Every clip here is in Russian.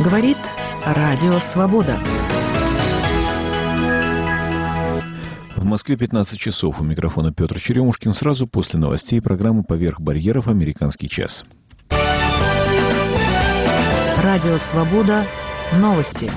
Говорит Радио Свобода. В Москве 15 часов. У микрофона Петр Черемушкин. Сразу после новостей программы «Поверх барьеров. Американский час». Радио Свобода. Новости.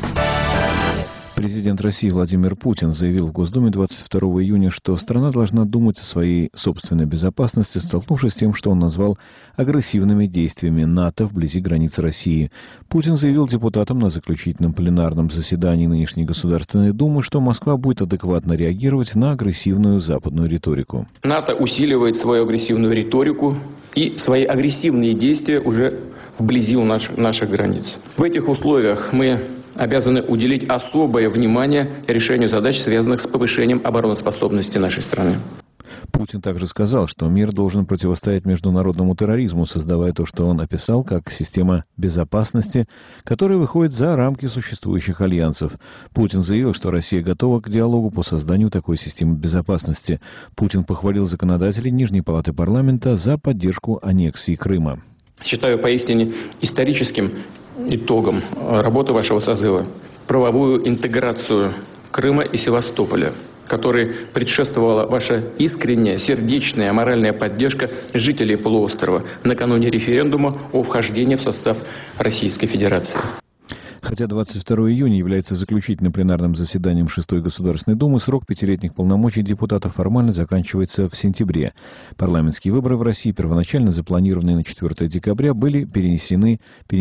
Президент России Владимир Путин заявил в Госдуме 22 июня, что страна должна думать о своей собственной безопасности, столкнувшись с тем, что он назвал агрессивными действиями НАТО вблизи границ России. Путин заявил депутатам на заключительном пленарном заседании нынешней Государственной Думы, что Москва будет адекватно реагировать на агрессивную западную риторику. НАТО усиливает свою агрессивную риторику и свои агрессивные действия уже вблизи у наших границ. В этих условиях мы обязаны уделить особое внимание решению задач, связанных с повышением обороноспособности нашей страны. Путин также сказал, что мир должен противостоять международному терроризму, создавая то, что он описал как система безопасности, которая выходит за рамки существующих альянсов. Путин заявил, что Россия готова к диалогу по созданию такой системы безопасности. Путин похвалил законодателей Нижней палаты парламента за поддержку аннексии Крыма. Считаю поистине историческим итогом работы вашего созыва правовую интеграцию Крыма и Севастополя, которой предшествовала ваша искренняя, сердечная, моральная поддержка жителей полуострова накануне референдума о вхождении в состав Российской Федерации. Хотя 22 июня является заключительным пленарным заседанием 6-й Государственной Думы, срок пятилетних полномочий депутатов формально заканчивается в сентябре. Парламентские выборы в России, первоначально запланированные на 4 декабря, были перенесены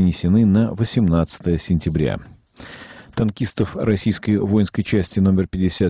на 18 сентября. Танкистов российской воинской части номер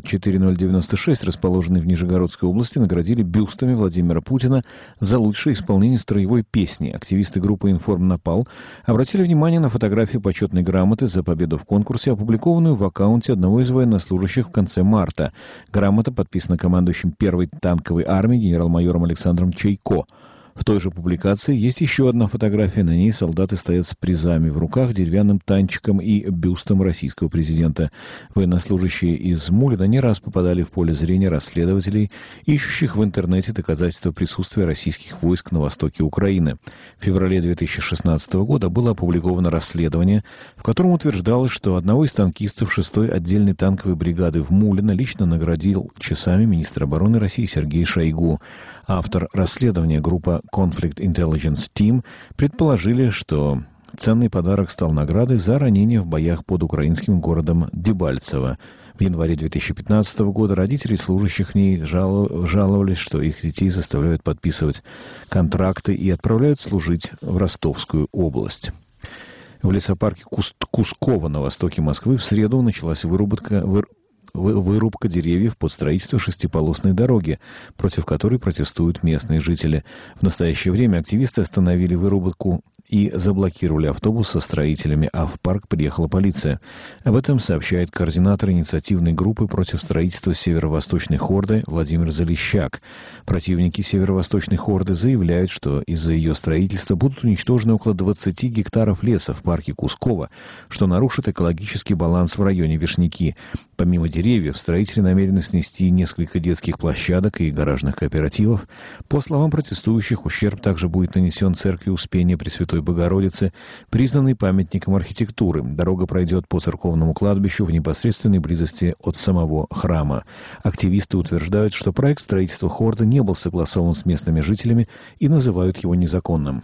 54096, расположенной в Нижегородской области, наградили бюстами Владимира Путина за лучшее исполнение строевой песни. Активисты группы «Информнапал» обратили внимание на фотографию почетной грамоты за победу в конкурсе, опубликованную в аккаунте одного из военнослужащих в конце марта. Грамота подписана командующим 1-й танковой армией генерал-майором Александром Чайко. В той же публикации есть еще одна фотография. На ней солдаты стоят с призами в руках, деревянным танчиком и бюстом российского президента. Военнослужащие из Мулина не раз попадали в поле зрения расследователей, ищущих в интернете доказательства присутствия российских войск на востоке Украины. В феврале 2016 года было опубликовано расследование, в котором утверждалось, что одного из танкистов 6-й отдельной танковой бригады в Мулино лично наградил часами министр обороны России Сергей Шойгу. Автор расследования, группа Conflict Intelligence Team, предположили, что ценный подарок стал наградой за ранение в боях под украинским городом Дебальцево. В январе 2015 года родители служащих в ней жаловались, что их детей заставляют подписывать контракты и отправляют служить в Ростовскую область. В лесопарке Кусково на востоке Москвы в среду началась вырубка деревьев под строительство шестиполосной дороги, против которой протестуют местные жители. В настоящее время активисты остановили вырубку и заблокировали автобус со строителями, а в парк приехала полиция. Об этом сообщает координатор инициативной группы против строительства Северо-Восточной Хорды Владимир Залищак. Противники Северо-Восточной Хорды заявляют, что из-за ее строительства будут уничтожены около 20 гектаров леса в парке Кусково, что нарушит экологический баланс в районе Вишняки. Помимо деревьев, строители намерены снести несколько детских площадок и гаражных кооперативов. По словам протестующих, ущерб также будет нанесен церкви Успения Пресвятой Богородицы, признанной памятником архитектуры. Дорога пройдет по церковному кладбищу в непосредственной близости от самого храма. Активисты утверждают, что проект строительства хорды не был согласован с местными жителями и называют его незаконным.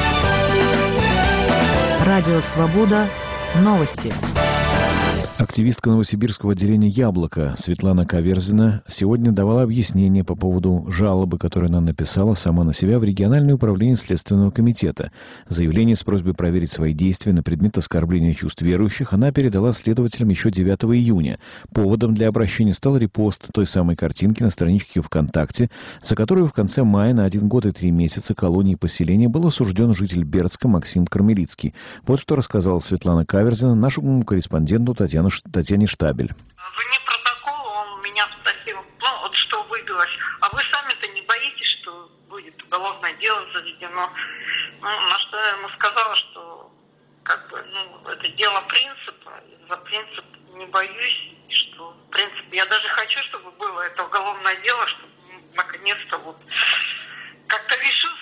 Радио Свобода. Новости. Активистка новосибирского отделения «Яблоко» Светлана Каверзина сегодня давала объяснение по поводу жалобы, которую она написала сама на себя в региональное управление Следственного комитета. Заявление с просьбой проверить свои действия на предмет оскорбления чувств верующих она передала следователям еще 9 июня. Поводом для обращения стал репост той самой картинки на страничке ВКонтакте, за которую в конце мая на 1 год и 3 месяца колонии поселения был осужден житель Бердска Максим Кармелицкий. Вот что рассказала Светлана Каверзина нашему корреспонденту Татьяне Штабель. Вне протокола он меня спросил, вот что выбилось, а вы сами-то не боитесь, что будет уголовное дело заведено? На что я ему сказала, что это дело принципа, за принцип не боюсь, что в принципе я даже хочу, чтобы было это уголовное дело, чтобы наконец-то как-то решился